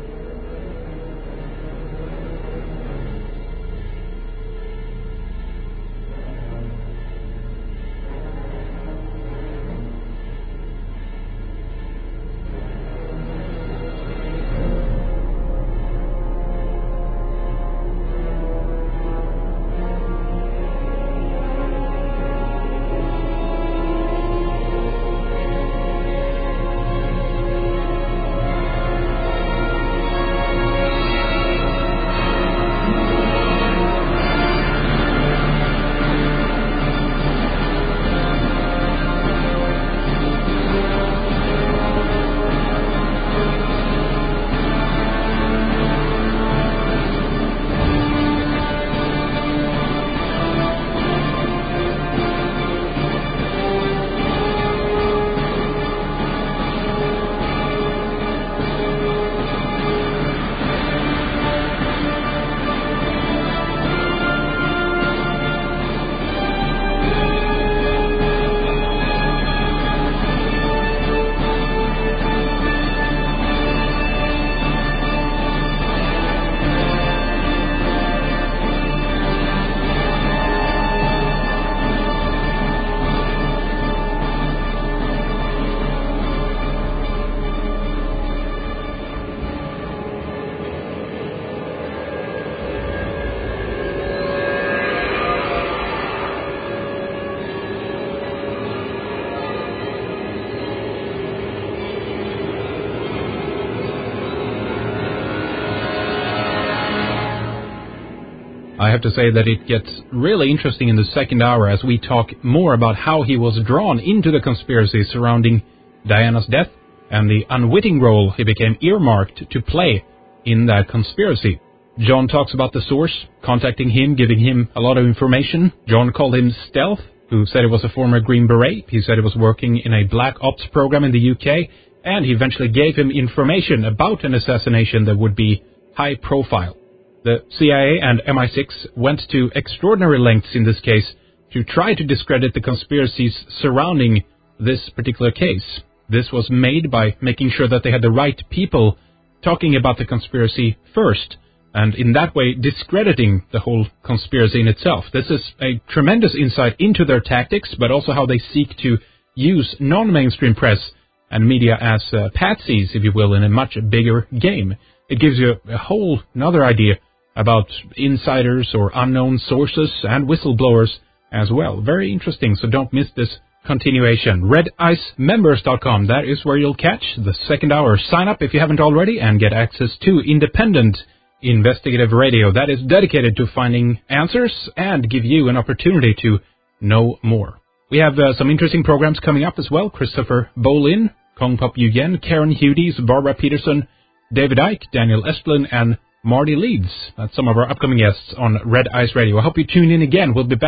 I have to say that it gets really interesting in the second hour as we talk more about how he was drawn into the conspiracy surrounding Diana's death and the unwitting role he became earmarked to play in that conspiracy. John talks about the source, contacting him, giving him a lot of information. John called him Stealth, who said he was a former Green Beret. He said he was working in a black ops program in the UK, and he eventually gave him information about an assassination that would be high profile. The CIA and MI6 went to extraordinary lengths in this case to try to discredit the conspiracies surrounding this particular case. This was made by making sure that they had the right people talking about the conspiracy first, and in that way discrediting the whole conspiracy in itself. This is a tremendous insight into their tactics, but also how they seek to use non-mainstream press and media as patsies, if you will, in a much bigger game. It gives you a whole another idea about insiders or unknown sources and whistleblowers as well. Very interesting, so don't miss this continuation. RedIceMembers.com, that is where you'll catch the second hour. Sign up if you haven't already and get access to independent investigative radio that is dedicated to finding answers and give you an opportunity to know more. We have some interesting programs coming up as well. Christopher Bolin, Kong Pop Yuyen, Karen Hughes, Barbara Peterson, David Icke, Daniel Esplin, and Marty Leeds. That's some of our upcoming guests on Red Ice Radio. I hope you tune in again. We'll be back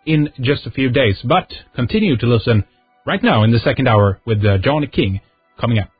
in just a few days. But continue to listen right now in the second hour with Johnny King coming up.